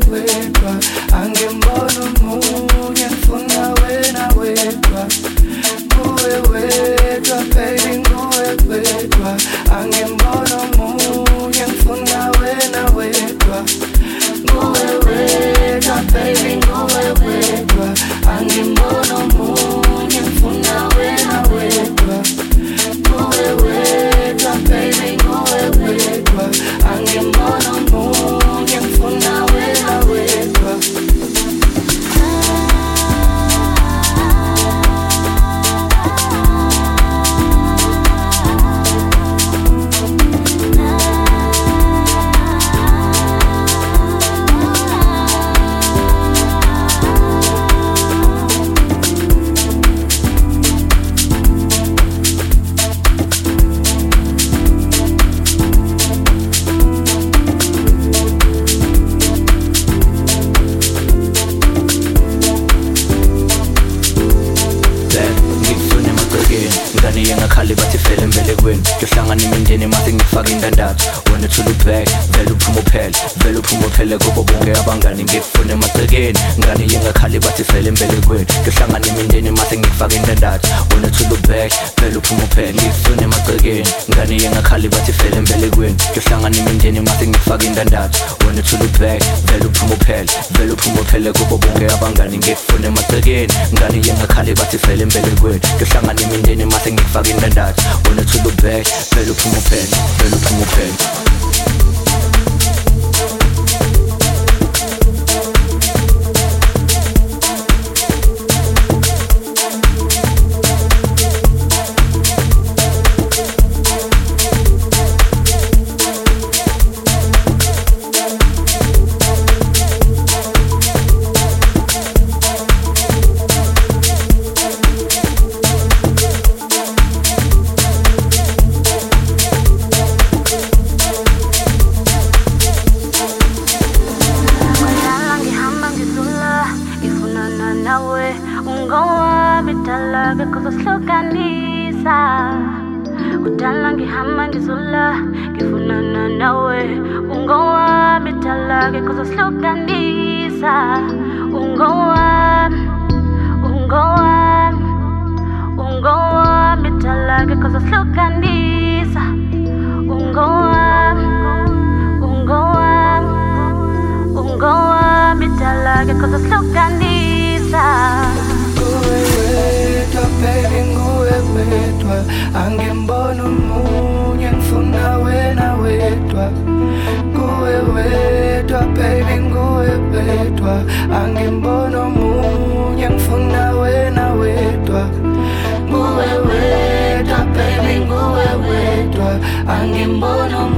wedwa angembona omunye ngifuna wena wedwa nguwe wedwa baby nguwe wedwa angembona omunye ngifuna wena wedwa nguwe wedwa baby nguwe wedwa angembona omunye ngifuna wena wedwa nguwe wedwa baby nguwe wedwa angembona omunye ngifuna wena wedwa Ngiyakhali bathi vele mbelekweni kuyohlangana imindeni mase ngifaka indandatho wena thula ubhek vele uphuma uphele vele uphuma uphele kubo bonke abangani ngikufuna emagcekeni ngane yengakhali bathi vele mbelekweni kuyohlangana imindeni mase ngifaka indandatho wena thula ubhek vele uphuma uphele ngikufuna emagcekeni ngane yengakhali bathi vele mbelekweni kuyohlangana imindeni mase ngifaka indandatho wena thula ubhek vele uphuma uphele vele uphuma uphele kubo bonke abangani ngikufuna emagcekeni ngane yengakhali bathi vele mbelekweni kuyohlangana imindeni mase ngifaka indandatho wena thula ubhek vele uphuma uphele vele uphuma uphele Udala ngihamba ngizula ngifunana nawe ungowami dala ngikuzosihlukanisa ungowami dala ngikuzosihlukanisa ungowami dala ngikuzosihlukanisa baby nguwe wedwa angembona omunye ngifuna wena wedwa nguwe wedwa baby nguwe wedwa angembona omunye ngifuna wena wedwa nguwe wedwa baby nguwe wedwa angembona